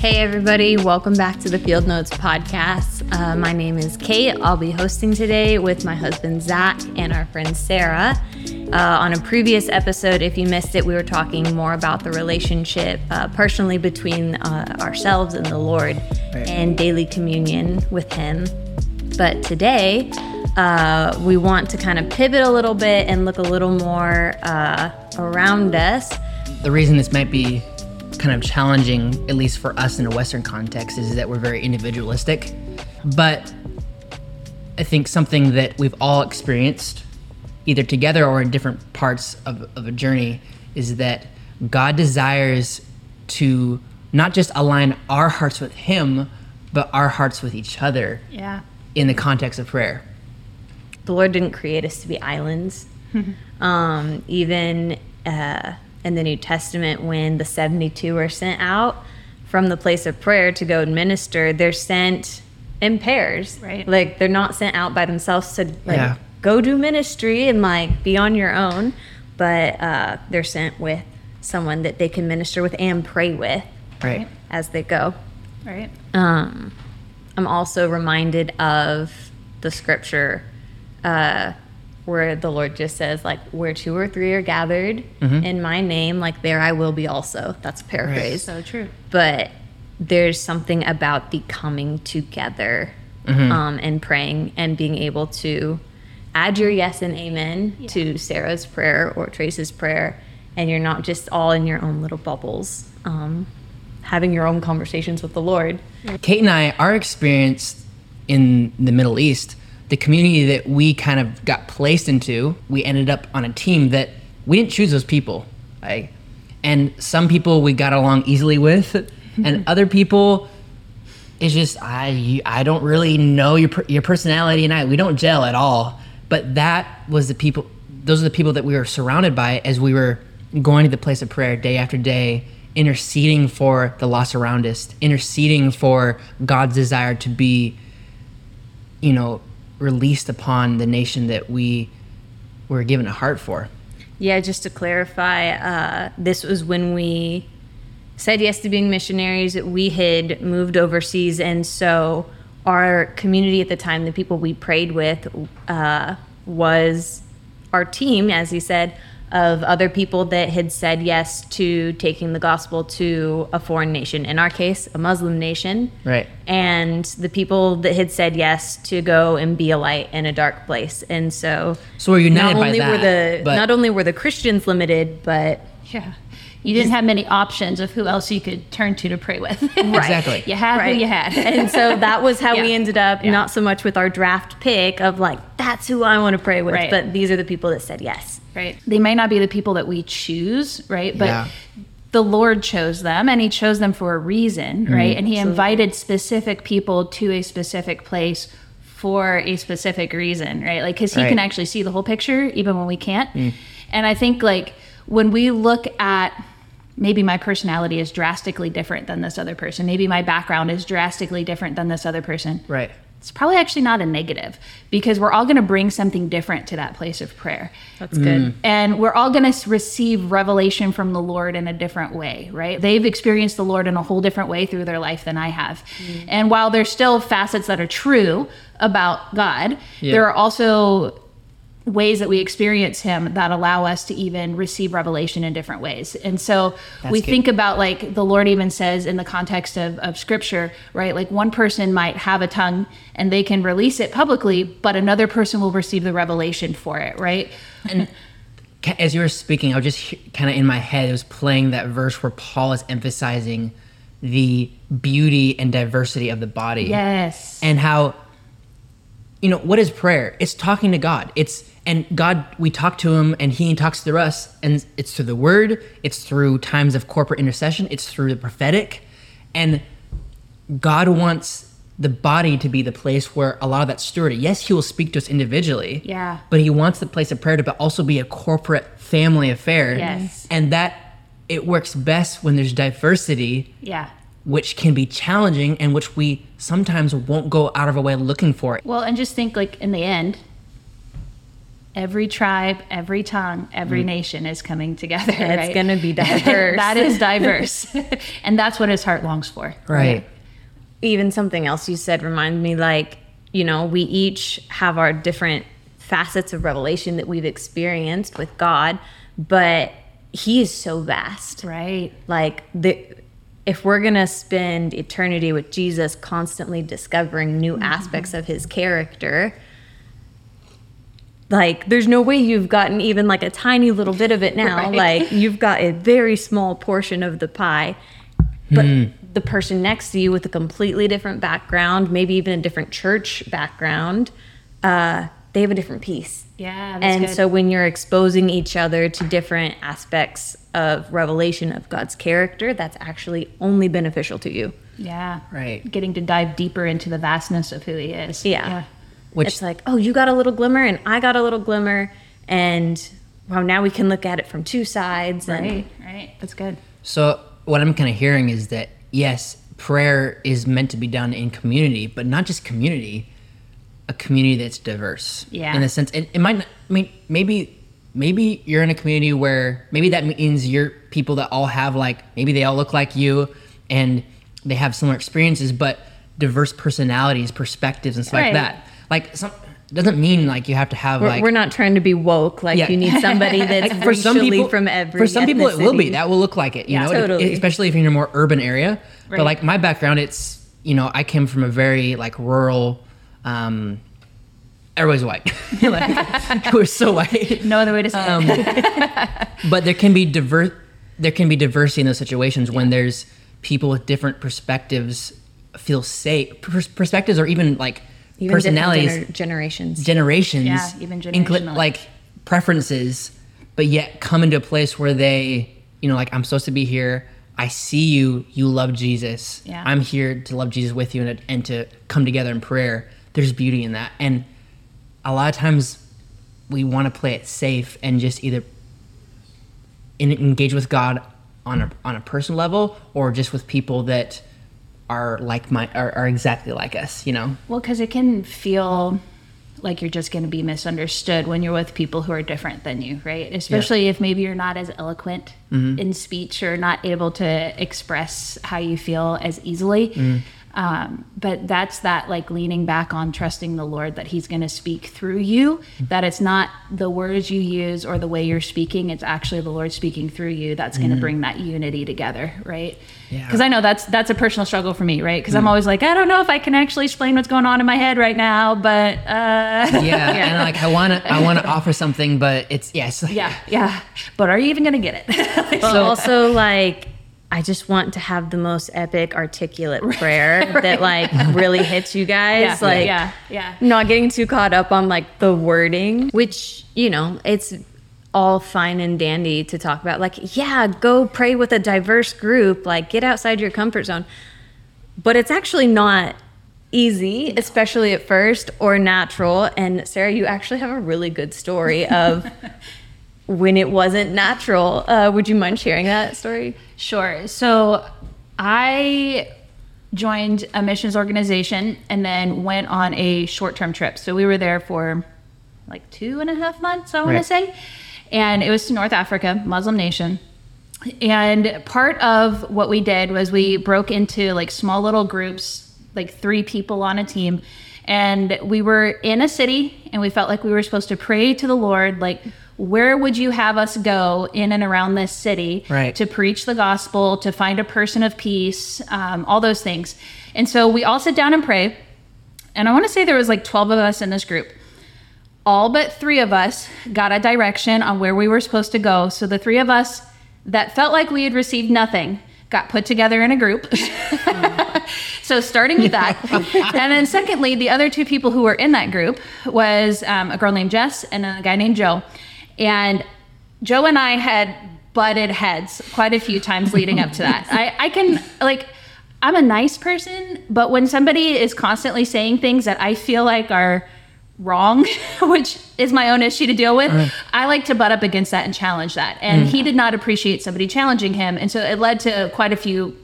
Hey everybody, welcome back to the Field Notes podcast. My name is Kate. I'll be hosting today with my husband Zach and our friend Sarah. On a previous episode, if you missed it, we were talking more about the relationship personally between ourselves and the Lord and daily communion with Him. But today, we want to kind of pivot a little bit and look a little more around us. The reason this might be kind of challenging, at least for us in a Western context, is that we're very individualistic. But I think something that we've all experienced, either together or in different parts of a journey, is that God desires to not just align our hearts with Him, but our hearts with each other in the context of prayer. The Lord didn't create us to be islands. Even in the New Testament, when the 72 are sent out from the place of prayer to go and minister, they're sent in pairs. Right. Like, they're not sent out by themselves to go do ministry and be on your own, but they're sent with someone that they can minister with and pray with as they go. Right. I'm also reminded of the scripture where the Lord just says, where 2 or 3 are gathered in my name, there I will be also. That's a paraphrase. So true. But there's something about the coming together and praying and being able to add your yes and amen to Sarah's prayer or Trace's prayer, and you're not just all in your own little bubbles, having your own conversations with the Lord. Kate and I, our experience in the Middle East, the community that we kind of got placed into, we ended up on a team that we didn't choose those people. And some people we got along easily with, and other people, it's just, I don't really know your personality, and we don't gel at all. But that was those are the people that we were surrounded by as we were going to the place of prayer day after day, interceding for the lost around us, interceding for God's desire to be, released upon the nation that we were given a heart for. Yeah, just to clarify, this was when we said yes to being missionaries. We had moved overseas, and so our community at the time, the people we prayed with, was our team, as he said, of other people that had said yes to taking the gospel to a foreign nation, in our case, a Muslim nation. Right. And the people that had said yes to go and be a light in a dark place. And so we're united by that. Not only were the Christians limited, but you didn't have many options of who else you could turn to pray with. Right. Exactly. You had who you had. And so that was how we ended up, not so much with our draft pick of that's who I want to pray with, but these are the people that said yes. Right. They may not be the people that we choose, right? But the Lord chose them, and He chose them for a reason, right? And He invited specific people to a specific place for a specific reason, right? Because He can actually see the whole picture, even when we can't. And I think when we look at, maybe my personality is drastically different than this other person, maybe my background is drastically different than this other person. Right. It's probably actually not a negative, because we're all going to bring something different to that place of prayer. That's good. And we're all going to receive revelation from the Lord in a different way, right? They've experienced the Lord in a whole different way through their life than I have. And while there's still facets that are true about God, there are also ways that we experience Him that allow us to even receive revelation in different ways. And so we think about the Lord even says in the context of scripture, right? One person might have a tongue and they can release it publicly, but another person will receive the revelation for it, right? And as you were speaking, I was just kind of in my head, it was playing that verse where Paul is emphasizing the beauty and diversity of the body. Yes. And how, what is prayer? It's talking to God. And God, we talk to Him and He talks through us, and it's through the Word, it's through times of corporate intercession, it's through the prophetic. And God wants the body to be the place where a lot of that's stewarded. Yes, He will speak to us individually, but He wants the place of prayer to also be a corporate family affair. Yes. And that it works best when there's diversity, which can be challenging and which we sometimes won't go out of our way looking for. Well, and just think in the end, every tribe, every tongue, every nation is coming together. It's going to be diverse. That is diverse. And that's what his heart longs for. Right. Even something else you said reminded me, like, you know, we each have our different facets of revelation that we've experienced with God, but he is so vast. Right. Like, if we're going to spend eternity with Jesus constantly discovering new aspects of his character, like, there's no way you've gotten even like a tiny little bit of it now. Right. Like, you've got a very small portion of the pie, but the person next to you with a completely different background, maybe even a different church background, they have a different piece. Yeah, that's And good. so when you're exposing each other to different aspects of revelation of God's character, that's actually only beneficial to you. Yeah. Right. Getting to dive deeper into the vastness of who he is. Yeah. Which, It's like, oh, you got a little glimmer and I got a little glimmer, and well, now we can look at it from two sides. And Right. That's good. so what I'm kind of hearing is that, yes, prayer is meant to be done in community, but not just community, a community that's diverse. Yeah. In the sense, it might not, I mean, maybe you're in a community where maybe that means you're people that all have, like, maybe they all look like you and they have similar experiences, but diverse personalities, perspectives, and stuff Right. like that. Like, doesn't mean like you have to have we're not trying to be woke. Like, Yeah. you need somebody that's for some people from every for some people it will be ethnicity. that will look like it, you Yeah, know, totally. especially if you're in a more urban area. Right. But like my background, it's, you know, I came from a very like rural, everybody's white. Like, we're so white. No other way to say it. But there can be diversity in those situations when there's people with different perspectives feel safe, perspectives, or even like Even personalities, different generations. generations, Yeah, even generationally. like preferences, but yet come into a place where they, you know, like, I'm supposed to be here. I see you. You love Jesus. Yeah. I'm here to love Jesus with you and to come together in prayer. There's beauty in that. And a lot of times we want to play it safe and just either engage with God on a personal level, or just with people that are are exactly like us, you know? Well, because it can feel like you're just going to be misunderstood when you're with people who are different than you, right? Especially if maybe you're not as eloquent in speech or not able to express how you feel as easily. But that's that, like, leaning back on trusting the Lord that he's going to speak through you, that it's not the words you use or the way you're speaking, it's actually the Lord speaking through you that's going to bring that unity together, right? Yeah. Because I know that's a personal struggle for me, right? Because I'm always like, I don't know if I can actually explain what's going on in my head right now, but Yeah. And like, I want to offer something, but it's, yes. yeah. But are you even going to get it? But also, like, I just want to have the most epic, articulate prayer that, like, really hits you guys. Yeah, Like, yeah. not getting too caught up on, like, the wording, which, you know, it's all fine and dandy to talk about. Like, yeah, go pray with a diverse group. Like, get outside your comfort zone. But it's actually not easy, especially at first, or natural. And Sarah, you actually have a really good story of when it wasn't natural. Would you mind sharing that story? Sure. So I joined a missions organization and then went on a short-term trip. So we were there for like 2.5 months, I want to Right. say. And it was to North Africa, Muslim nation. And part of what we did was we broke into like small little groups, like 3 people on a team. And we were in a city and we felt like we were supposed to pray to the Lord, like, where would you have us go in and around this city Right. to preach the gospel, to find a person of peace, all those things. And so we all sit down and pray. And I want to say there was like 12 of us in this group. All but 3 of us got a direction on where we were supposed to go. So the 3 of us that felt like we had received nothing got put together in a group. So starting with that. And then secondly, the other 2 people who were in that group was a girl named Jess and a guy named Joe. And Joe and I had butted heads quite a few times leading up to that. I can, like, I'm a nice person, but when somebody is constantly saying things that I feel like are wrong, which is my own issue to deal with, I like to butt up against that and challenge that. And he did not appreciate somebody challenging him. And so it led to quite a few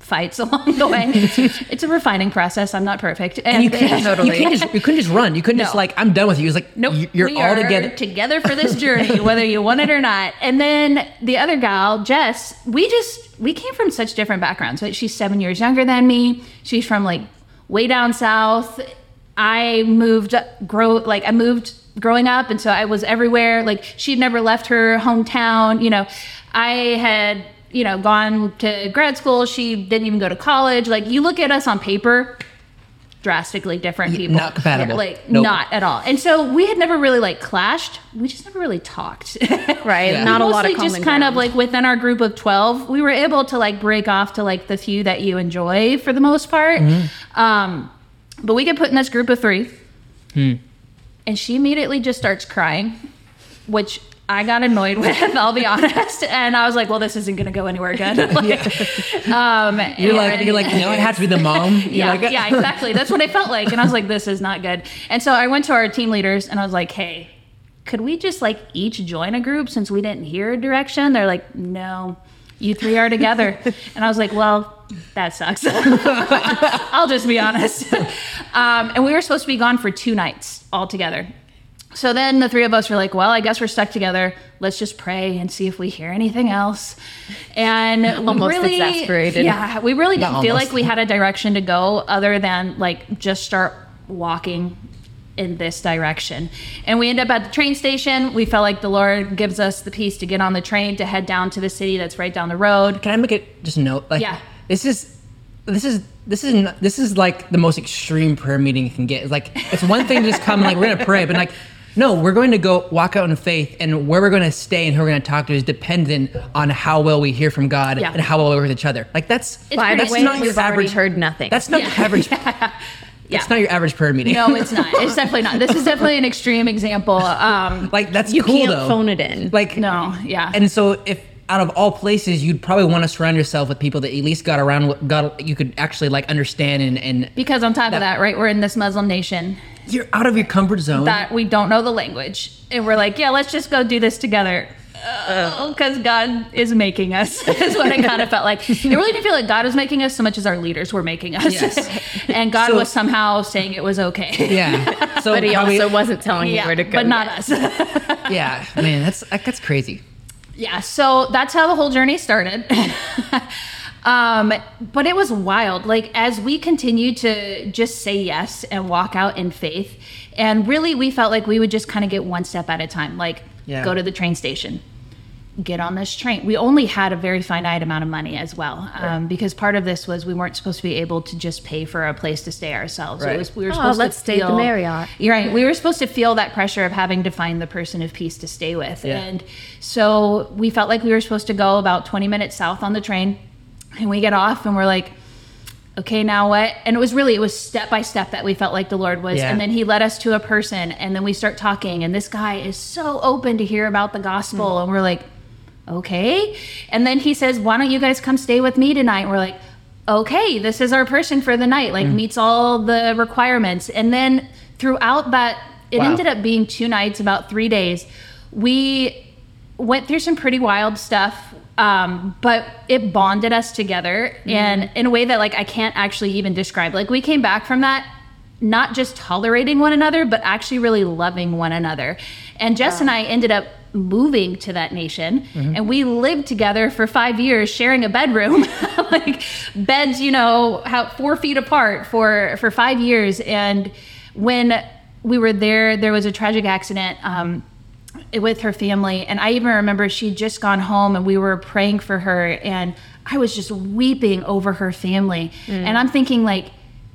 fights along the way. It's a refining process. I'm not perfect. And you couldn't just run. You couldn't just like, I'm done with you. It's like, nope, you're we all are together for this journey, whether you want it or not. And then the other gal, Jess, we came from such different backgrounds. Right? She's 7 years younger than me. She's from like way down south. I moved growing up, and so I was everywhere. Like, she'd never left her hometown. You know, I had, you know, gone to grad school. She didn't even go to college. Like, you look at us on paper, drastically different people. Not compatible. Nope. Not at all. And so we had never really like clashed. We just never really talked. Right. Yeah. Not a lot of common just kind of ground. like within our group of 12, we were able to like break off to like the few that you enjoy for the most part. But we get put in this group of 3. And she immediately just starts crying, which I got annoyed with, I'll be honest. And I was like, well, this isn't going to go anywhere good. You're like, you know, it has to be the mom. Yeah, exactly. That's what I felt like. And I was like, this is not good. And so I went to our team leaders and I was like, hey, could we just like each join a group since we didn't hear a direction? They're like, no, you 3 are together. And I was like, well, that sucks. I'll just be honest. And we were supposed to be gone for 2 nights all together. So then the 3 of us were like, well, I guess we're stuck together. Let's just pray and see if we hear anything else. And almost really, exasperated. Yeah, we really didn't feel almost. like we had a direction to go other than like just start walking in this direction. And we end up at the train station. We felt like the Lord gives us the peace to get on the train to head down to the city that's right down the road. Can I make it just a note? Like, Yeah. This is like the most extreme prayer meeting you can get. It's like, it's one thing to just come and like, we're going to pray, but like, no, we're going to go walk out in faith, and where we're going to stay and who we're going to talk to is dependent on how well we hear from God and how well we work with each other. Like, that's By the that's way, not your we've already average. heard nothing. That's not your average. It's not your average prayer meeting. No, it's not. It's definitely not. This is definitely an extreme example. Like, that's you cool can't though. phone it in. Like, No, yeah. And so if out of all places, you'd probably want to surround yourself with people that at least you could actually like understand and Because on top of that, right, we're in this Muslim nation you're out of your comfort zone. that we don't know the language. And we're like, yeah, let's just go do this together. Because God is making us, is what it kind of felt like. It really didn't feel like God was making us so much as our leaders were making us. Yes. And God So- was somehow saying it was okay. Yeah. So But he probably- also wasn't telling you where to go. but not yet. us. Yeah, man, that's crazy. Yeah, so that's how the whole journey started. But it was wild. Like, as we continued to just say yes and walk out in faith, and really we felt like we would just kind of get one step at a time. Like, go to the train station, get on this train. We only had a very finite amount of money as well, because part of this was we weren't supposed to be able to just pay for a place to stay ourselves. Right. It was, we were supposed let's to stay at the Marriott. You're right. We were supposed to feel that pressure of having to find the person of peace to stay with. Yeah. And so we felt like we were supposed to go about 20 minutes south on the train. And we get off and we're like, okay, now what? And it was step by step that we felt like the Lord was. Yeah. And then he led us to a person, and then we start talking, and this guy is so open to hear about the gospel. And we're like, okay. And then he says, why don't you guys come stay with me tonight? And we're like, okay, this is our person for the night, like meets all the requirements. And then throughout that, it Wow. ended up being 2 nights, about 3 days. We went through some pretty wild stuff. But it bonded us together, and in a way that like I can't actually even describe. Like, we came back from that not just tolerating one another, but actually really loving one another. And Jess and I ended up moving to that nation, and we lived together for 5 years, sharing a bedroom, like beds, 4 feet apart for 5 years. And when we were there was a tragic accident with her family, and I even remember she'd just gone home, and we were praying for her, and I was just weeping over her family. And I'm thinking, like,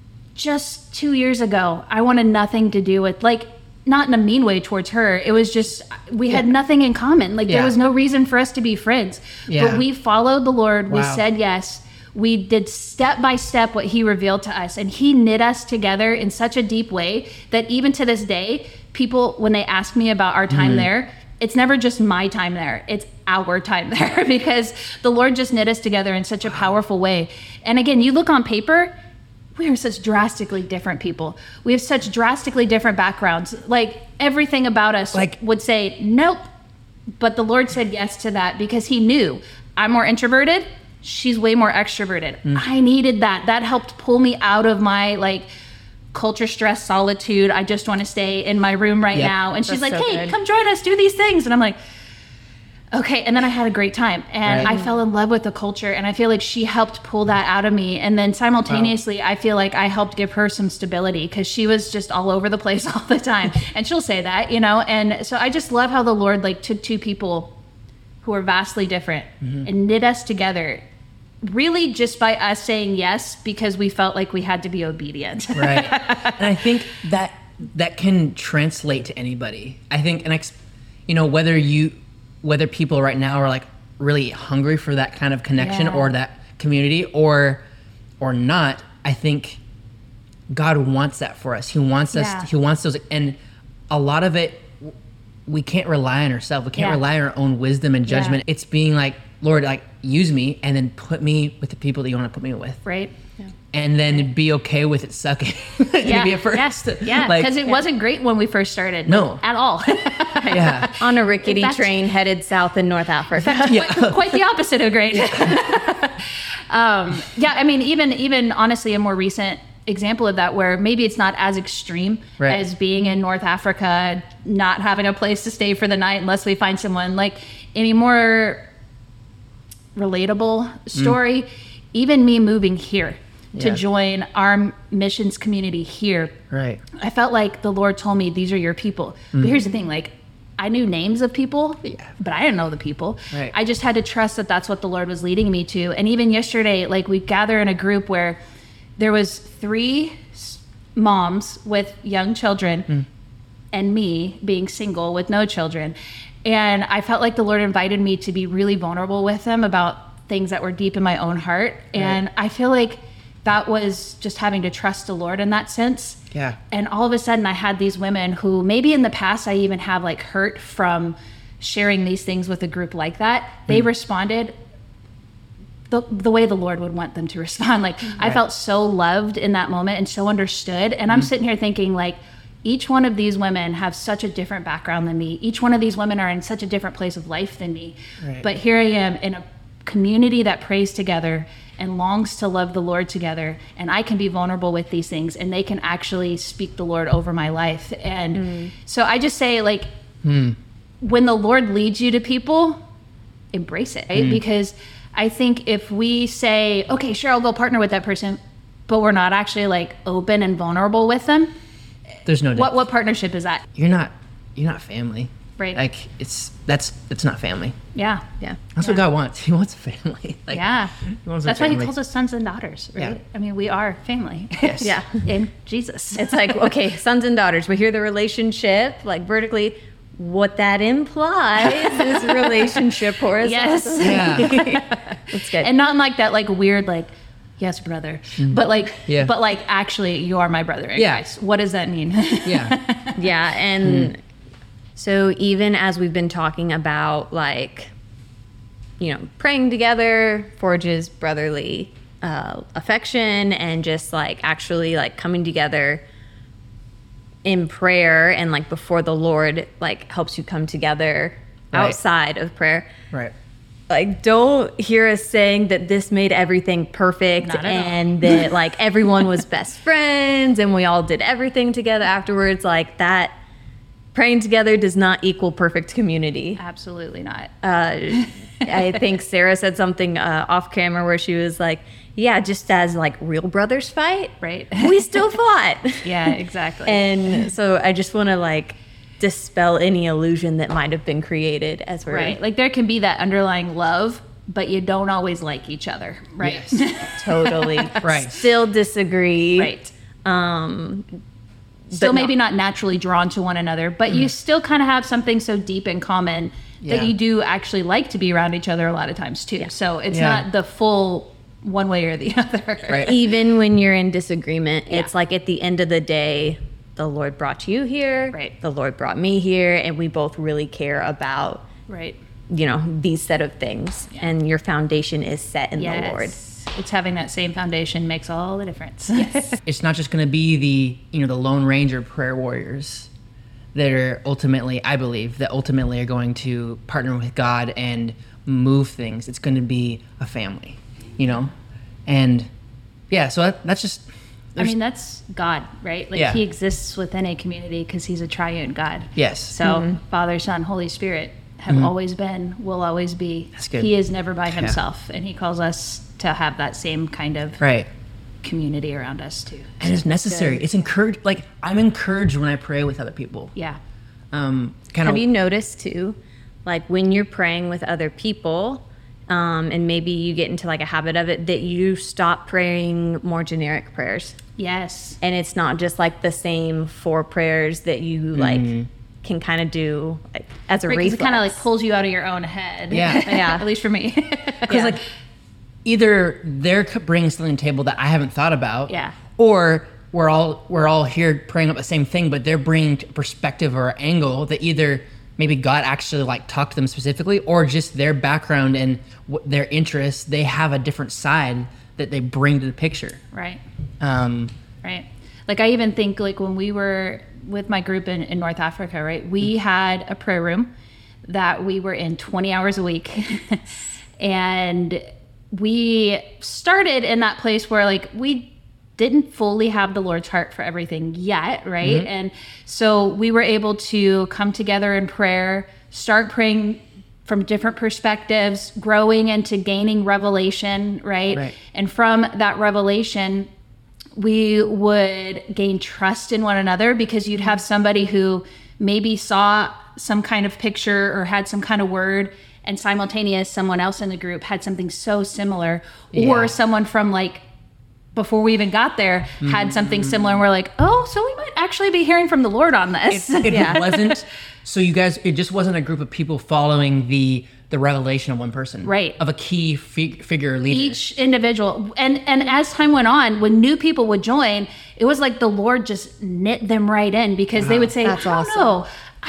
just 2 years ago, I wanted nothing to do with, like, not in a mean way towards her. It was just, we had nothing in common. Like, there was no reason for us to be friends. Yeah. But we followed the Lord. We Wow. said yes. We did step by step what he revealed to us, and he knit us together in such a deep way that even to this day, people, when they ask me about our time there, it's never just my time there, it's our time there, because the Lord just knit us together in such a powerful way. And again, you look on paper, we are such drastically different people. We have such drastically different backgrounds. Like, everything about us would say, nope. But the Lord said yes to that because he knew I'm more introverted. she's way more extroverted. I needed that. That helped pull me out of my like culture stress solitude. I just want to stay in my room right now. And she's That's like, so hey, good. come join us, do these things. And I'm like, okay. And then I had a great time, and Right. I fell in love with the culture, and I feel like she helped pull that out of me. And then simultaneously, I feel like I helped give her some stability, because she was just all over the place all the time. And she'll say that, you know? And so I just love how the Lord like took two people who are vastly different and knit us together, really just by us saying yes, because we felt like we had to be obedient. Right. And I think that can translate to anybody. I think, whether people right now are like really hungry for that kind of connection Yeah. or that community or not, I think God wants that for us. He wants us, Yeah. he wants those, and a lot of it, we can't rely on ourselves. We can't Yeah. rely on our own wisdom and judgment. Yeah. It's being like, Lord, like use me, and then put me with the people that you want to put me with. Right? And then be okay with it sucking. Maybe at first. Yes. Yeah. Like, Because it wasn't great when we first started. No. At all. yeah. On a rickety That's- train headed south in North Africa. Quite the opposite of great. Yeah, I mean, even honestly, a more recent example of that, where maybe it's not as extreme Right. as being in North Africa, not having a place to stay for the night unless we find someone, like any more relatable story, even me moving here to Yeah. join our missions community here. Right. I felt like the Lord told me, these are your people. But here's the thing, like, I knew names of people, but I didn't know the people. Right. I just had to trust that that's what the Lord was leading me to. And even yesterday, like, we gather in a group where there was 3 moms with young children and me being single with no children. And I felt like the Lord invited me to be really vulnerable with them about things that were deep in my own heart. And I feel like that was just having to trust the Lord in that sense. Yeah. And all of a sudden I had these women who maybe in the past I even have like hurt from sharing these things with a group like that. They responded the way the Lord would want them to respond. Like I felt so loved in that moment and so understood. And I'm sitting here thinking, like, each one of these women have such a different background than me. Each one of these women are in such a different place of life than me. Right. But here I am in a community that prays together and longs to love the Lord together, and I can be vulnerable with these things, and they can actually speak the Lord over my life. And so I just say, like, when the Lord leads you to people, embrace it, right? Because I think if we say, okay, sure, I'll go partner with that person, but we're not actually like open and vulnerable with them, There's no depth. what partnership is that? You're not family. Right. Like that's not family. Yeah. Yeah. That's what God wants. He wants a family. Like, Yeah. He wants a That's why he family. calls us sons and daughters, right? Yeah. I mean, we are family. Yes. Yeah. In Jesus. It's like, okay, sons and daughters, we hear the relationship, like vertically. What that implies is a relationship horizontally. Yes. Yeah. That's good. And not in like that like weird like, yes, brother. But like Yeah. but like actually you are my brother in Yeah. Christ. What does that mean? Yeah. Yeah, and so even as we've been talking about, like, you know, praying together forges brotherly affection, and just like actually like coming together in prayer and like before the Lord like helps you come together Right. outside of prayer. Right. Like, don't hear us saying that this made everything perfect Not at all. and that like everyone was best friends and we all did everything together afterwards. Like, that praying together does not equal perfect community. Absolutely not. I think Sarah said something off camera where she was like, yeah, just as like real brothers fight, Right. we still fought. Yeah, exactly. And so I just want to like dispel any illusion that might have been created as we're right. Like there can be that underlying love, but you don't always like each other. Right. Yes. totally Right. still disagree. Right. but Still no. maybe not naturally drawn to one another, but you still kind of have something so deep in common Yeah. that you do actually like to be around each other a lot of times too. So it's Yeah. not the full one way or the other. Right. Even when you're in disagreement, Yeah. it's like at the end of the day, the Lord brought you here. Right. The Lord brought me here, and we both really care about, Right. you know, these set of things. Yeah. And your foundation is set in the Lord. It's having that same foundation makes all the difference. It's not just going to be the Lone Ranger prayer warriors that are ultimately, I believe, that ultimately are going to partner with God and move things. It's going to be a family. you know, and yeah, so that's just. I mean, that's God, right? Like he exists within a community because he's a triune God. Yes. So Father, Son, Holy Spirit have always been, will always be. That's good. He is never by himself, and he calls us to have that same kind of community around us too. And it's necessary. It's encouraged. Like, I'm encouraged when I pray with other people. Yeah. Have you noticed too, like when you're praying with other people, and maybe you get into like a habit of it, that you stop praying more generic prayers? Yes. And it's not just like the same 4 prayers that you like can kind of do like, as a reflex. It kind of like pulls you out of your own head. Yeah. Yeah. At least for me. Because like either they're bringing something to the table that I haven't thought about. Yeah. Or we're all here praying up the same thing, but they're bringing a perspective or angle that either maybe God actually like talked to them specifically, or just their background and their interests. They have a different side that they bring to the picture. Right. Right. Like I even think like when we were with my group in North Africa, right, we had a prayer room that we were in 20 hours a week. And we started in that place where like we didn't fully have the Lord's heart for everything yet, right? And so we were able to come together in prayer, start praying from different perspectives, growing into gaining revelation, right? And from that revelation, we would gain trust in one another, because you'd have somebody who maybe saw some kind of picture or had some kind of word, and simultaneous someone else in the group had something so similar, or someone from like before we even got there had something similar, and we're like, oh, so we might actually be hearing from the Lord on this. It wasn't, so you guys, it just wasn't a group of people following the revelation of one person, right? Of a key figure or leader. Each individual, and as time went on, when new people would join, it was like the Lord just knit them right in, because they would say, I don't know,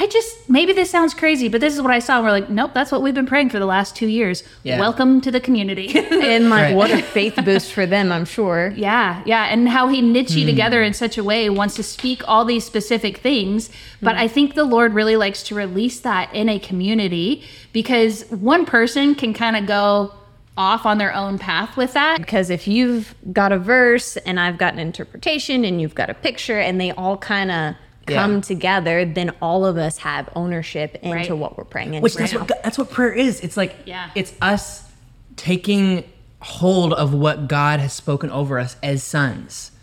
maybe this sounds crazy, but this is what I saw. And we're like, nope, that's what we've been praying for the last 2 years. Welcome to the community. And like, what a faith boost for them, I'm sure. Yeah. And how he knits you together in such a way, wants to speak all these specific things. But I think the Lord really likes to release that in a community, because one person can kind of go off on their own path with that. Because if you've got a verse and I've got an interpretation and you've got a picture, and they all kind of come together, then all of us have ownership into what we're praying into. Which that's what prayer is. It's like it's us taking hold of what God has spoken over us as sons.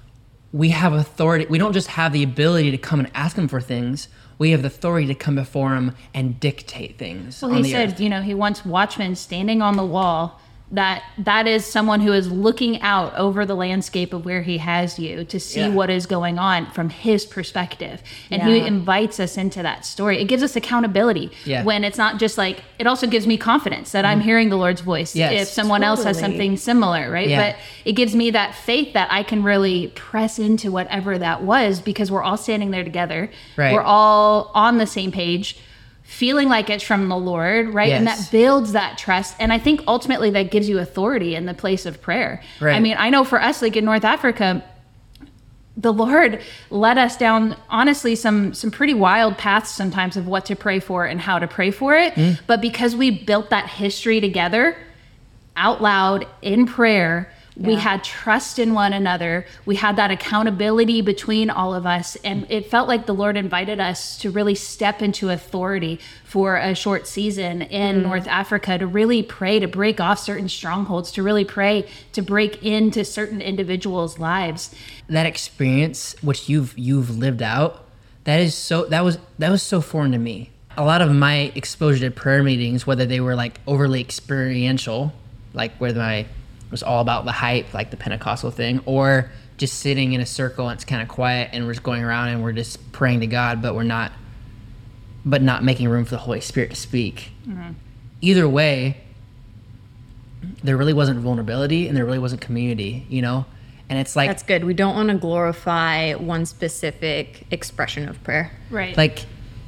We have authority. We don't just have the ability to come and ask him for things. We have the authority to come before him and dictate things. Well, he said, he wants watchmen standing on the wall. That is someone who is looking out over the landscape of where he has you to see what is going on from his perspective. And he invites us into that story. It gives us accountability when it's not just like, it also gives me confidence that I'm hearing the Lord's voice if someone else has something similar, right? But it gives me that faith that I can really press into whatever that was, because we're all standing there together. We're all on the same page, feeling like it's from the Lord, right? And that builds that trust. And I think ultimately that gives you authority in the place of prayer. I mean, I know for us, like in North Africa, the Lord led us down, honestly, some pretty wild paths sometimes of what to pray for and how to pray for it. But because we built that history together out loud in prayer, we had trust in one another. We had that accountability between all of us. And it felt like the Lord invited us to really step into authority for a short season in North Africa, to really pray, to break off certain strongholds, to really pray, to break into certain individuals' lives. That experience, which you've lived out, that was so foreign to me. A lot of my exposure to prayer meetings, whether they were like overly experiential, like where it was all about the hype, like the Pentecostal thing, or just sitting in a circle and it's kind of quiet and we're just going around and we're just praying to God, but not making room for the Holy Spirit to speak. Either way, there really wasn't vulnerability and there really wasn't community, And it's like, that's good. We don't want to glorify one specific expression of prayer. Right. Like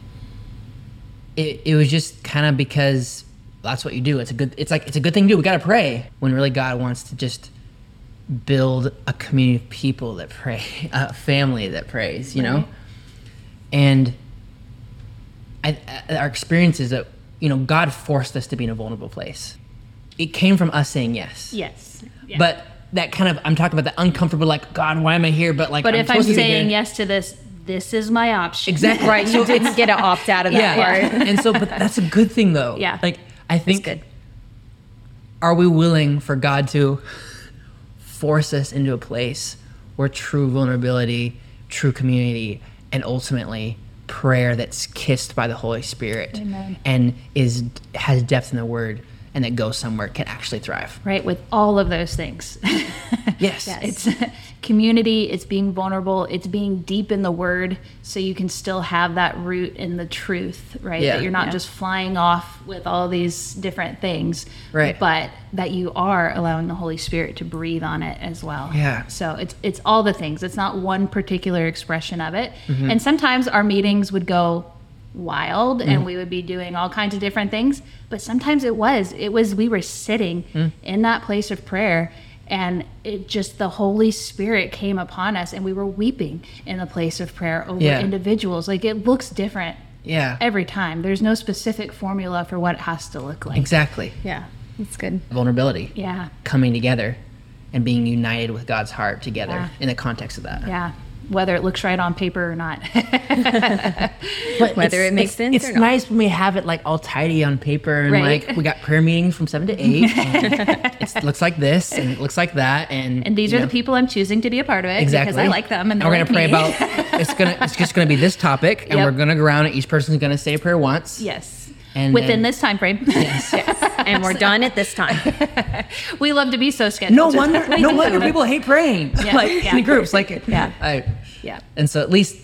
it was just kind of because that's what you do. It's a good thing to do. We got to pray, when really God wants to just build a community of people that pray, a family that prays, And our experience is that, God forced us to be in a vulnerable place. it came from us saying yes. Yes. Yeah. But that kind of, I'm talking about the uncomfortable, like, God, why am I here? But like, But if I'm supposed to be saying here. yes to this is my option. Exactly. Right, you didn't get to opt out of that Yeah. part. And so, but that's a good thing though. Yeah. Like, I think, good. are we willing for God to force us into a place where true vulnerability, true community, and ultimately prayer that's kissed by the Holy Spirit Amen. and has depth in the Word and that goes somewhere can actually thrive? Right, with all of those things. Yes. It's community, it's being vulnerable, it's being deep in the word so you can still have that root in the truth, right? Yeah. That you're not just flying off with all these different things, Right. but that you are allowing the Holy Spirit to breathe on it as well. Yeah. So it's all the things. It's not one particular expression of it. Mm-hmm. And sometimes our meetings would go wild Mm-hmm. and we would be doing all kinds of different things, but sometimes it was we were sitting Mm. in that place of prayer, and it just, the Holy Spirit came upon us and we were weeping in the place of prayer over Yeah. individuals. Like, it looks different Yeah. every time. There's no specific formula for what it has to look like. Exactly. Yeah, that's good. Vulnerability. Yeah. Coming together and being united with God's heart together Yeah. in the context of that. Yeah. Whether it looks right on paper or not. But Whether it makes sense it's or not. nice when we have it like all tidy on paper and Right. like we got prayer meetings from 7 to 8 and it looks like this and it looks like that and And these you are know, the people I'm choosing to be a part of it exactly because I like them and they're we're like gonna pray me. about it's just gonna be this topic and Yep. we're gonna go around and each person's gonna say a prayer once. Yes. And Within then- this time frame. And we're done at this time. We love to be so scheduled. No wonder people hate praying Yeah, like yeah. in groups like Yeah. Yeah. and so at least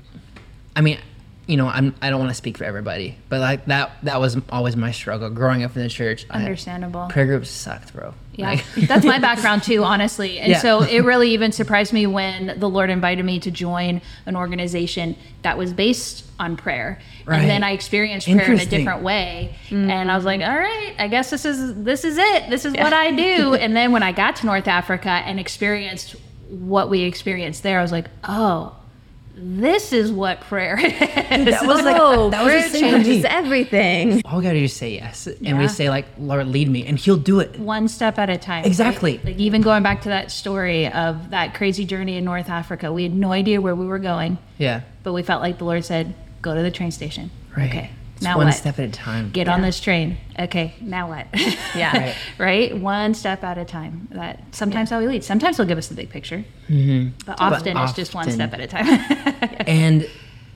I mean you know I don't want to speak for everybody but like that was always my struggle growing up in the church. Understandable. Prayer groups sucked, bro. Yeah, Like- that's my background too, honestly. And Yeah. so it really even surprised me when the Lord invited me to join an organization that was based on prayer. Right. And then I experienced prayer in a Interesting. different way. And I was like, all right, I guess this is it. This is what I do. And then when I got to North Africa and experienced what we experienced there, I was like, oh, this is what prayer is. That was like Oh, that was prayer the same for me. changes everything. All we gotta do is say yes, and Yeah. we say like, "Lord, lead me," and He'll do it. One step at a time. Exactly. Right? Like, even going back to that story of that crazy journey in North Africa, we had no idea where we were going, Yeah, but we felt like the Lord said, go to the train station. right. Okay. It's Now one what? step at a time. Get on this train. Okay. Now what? Yeah. Right. Right? One step at a time. That sometimes how we lead. Sometimes He'll give us the big picture, but often it's just one often- step at a time. and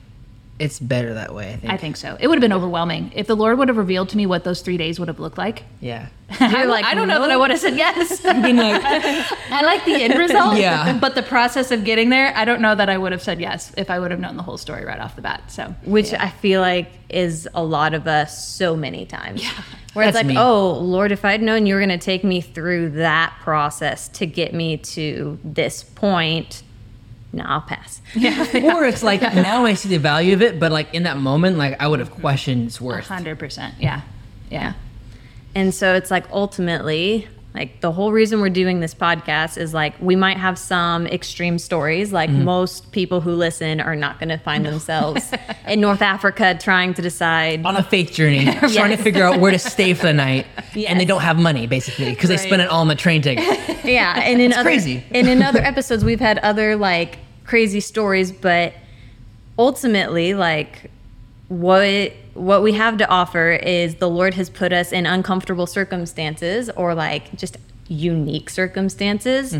it's better that way. I think. I think so. It would have been overwhelming if the Lord would have revealed to me what those 3 days would have looked like. Yeah. You're like, I don't know that I "No." would have said yes. Being like, I like the end result. Yeah. But the process of getting there, I don't know that I would have said yes if I would have known the whole story right off the bat. So, Which I feel like is a lot of us so many times. Yeah. Where it's That's like, me. oh, Lord, if I'd known you were going to take me through that process to get me to this point, no, I'll pass. or it's like now I see the value of it, but like in that moment, like I would have questioned its worth. 100%. Yeah. Yeah. And so it's like ultimately, like the whole reason we're doing this podcast is like we might have some extreme stories. Like most people who listen are not going to find themselves in North Africa trying to decide. On a faith journey, trying to figure out where to stay for the night, Yes. and they don't have money basically because they Right. spend it all on the train ticket. Yeah, and in other crazy. and in other episodes we've had other like crazy stories, but ultimately like what we have to offer is the Lord has put us in uncomfortable circumstances or like just unique circumstances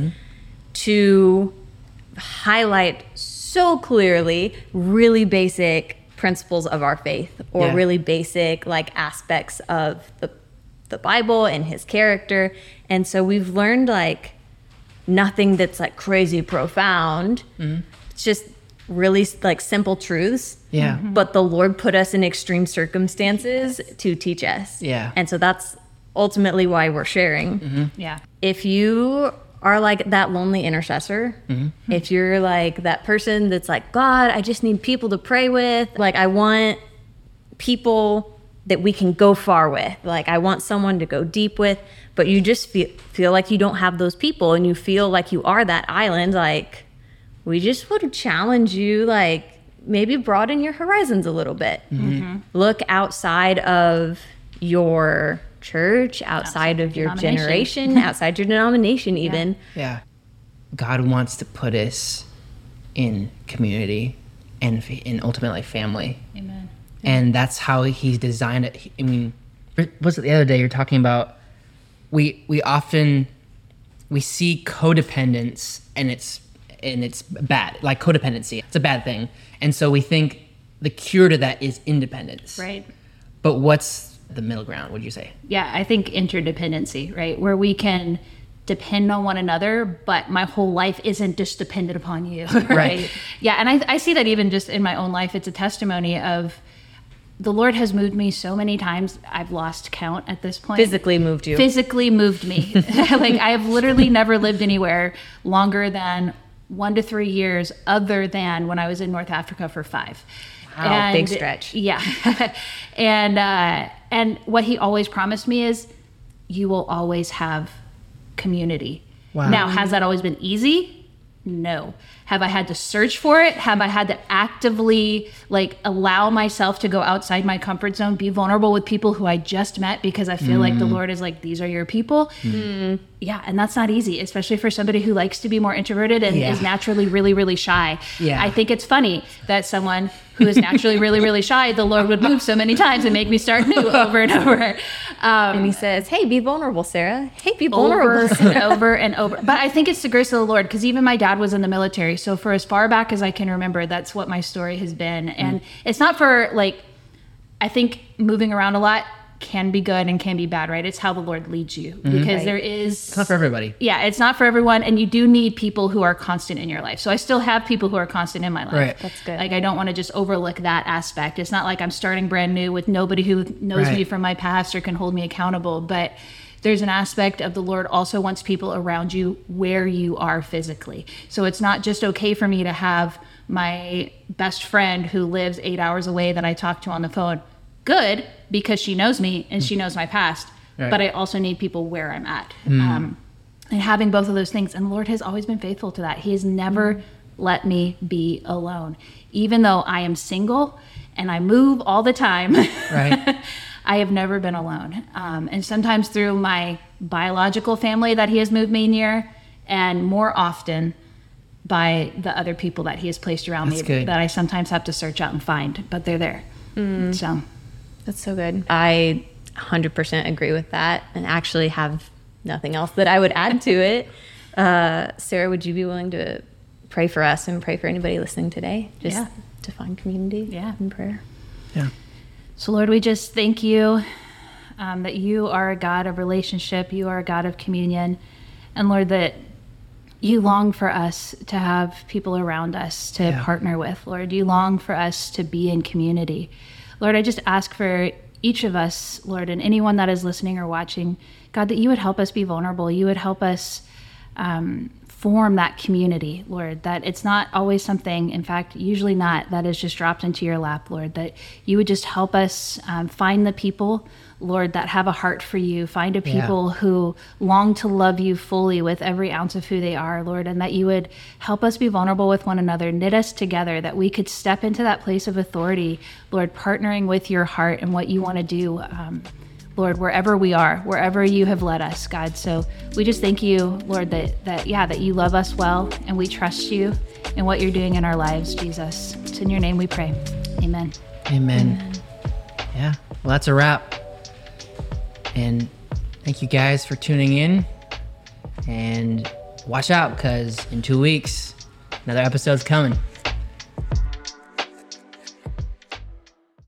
to highlight so clearly really basic principles of our faith or Yeah. really basic like aspects of the Bible and his character. And so we've learned like nothing that's like crazy profound. It's just really like simple truths. Yeah. But the Lord put us in extreme circumstances to teach us. Yeah. And so that's ultimately why we're sharing. Yeah. If you are like that lonely intercessor, if you're like that person that's like, God, I just need people to pray with. Like, I want people that we can go far with. Like, I want someone to go deep with, but you just feel like you don't have those people and you feel like you are that island. Like, we just would challenge you, like, maybe broaden your horizons a little bit. Look outside of your church, outside of your denomination. generation, outside your denomination even. Yeah. God wants to put us in community and in ultimately family. Amen. And that's how he's designed it. I mean, was it the other day you're talking about we see codependence and it's bad. Like codependency, it's a bad thing. And so we think the cure to that is independence. Right. But what's the middle ground, would you say? Yeah, I think interdependency, right? Where we can depend on one another, but my whole life isn't just dependent upon you. Right. Yeah, and I see that even just in my own life. It's a testimony of the Lord has moved me so many times. I've lost count at this point. Physically moved you. Physically moved me. Like I have literally never lived anywhere longer than 1 to 3 years, other than when I was in North Africa for 5. Wow, big stretch. Yeah. And what he always promised me is you will always have community. Wow. Now, has that always been easy? No. Have I had to search for it? Have I had to actively allow myself to go outside my comfort zone, be vulnerable with people who I just met because I feel like the Lord is like, these are your people? Yeah, and that's not easy, especially for somebody who likes to be more introverted and is naturally really, really shy. Yeah. I think it's funny that someone who is naturally really, really shy, the Lord would move so many times and make me start new over and over. And he says, hey, be vulnerable, Sarah. Hey, be vulnerable. Over and over and over. But I think it's the grace of the Lord, because even my dad was in the military. So for as far back as I can remember, that's what my story has been. And it's not for I think moving around a lot can be good and can be bad, right? It's how the Lord leads you, because there is... It's not for everybody. Yeah, it's not for everyone. And you do need people who are constant in your life. So I still have people who are constant in my life. Right. That's good. I don't want to just overlook that aspect. It's not like I'm starting brand new with nobody who knows me from my past or can hold me accountable. But there's an aspect of the Lord also wants people around you where you are physically. So it's not just okay for me to have my best friend who lives 8 hours away that I talk to on the phone. Good, because she knows me and she knows my past. Right. But I also need people where I'm at. And having both of those things. And the Lord has always been faithful to that. He has never let me be alone. Even though I am single and I move all the time, Right. I have never been alone. And sometimes through my biological family that he has moved me near, and more often by the other people that he has placed around me that I sometimes have to search out and find, but they're there. So That's so good. I 100% agree with that, and actually have nothing else that I would add to it. Sarah, would you be willing to pray for us and pray for anybody listening today? Just to find community in prayer. Yeah. So Lord, we just thank you that you are a God of relationship. You are a God of communion. And Lord, that you long for us to have people around us to partner with. Lord, you long for us to be in community. Lord, I just ask for each of us, Lord, and anyone that is listening or watching, God, that you would help us be vulnerable. You would help us form that community, Lord, that it's not always something, in fact, usually not, that is just dropped into your lap, Lord, that you would just help us find the people, Lord, that have a heart for you, find a people who long to love you fully with every ounce of who they are, Lord, and that you would help us be vulnerable with one another, knit us together, that we could step into that place of authority, Lord, partnering with your heart and what you want to do, Lord, wherever we are, wherever you have led us, God. So we just thank you, Lord, that you love us well, and we trust you in what you're doing in our lives, Jesus. It's in your name we pray. Amen. Amen. Yeah. Well, that's a wrap. And thank you guys for tuning in. And watch out, because in 2 weeks, another episode's coming.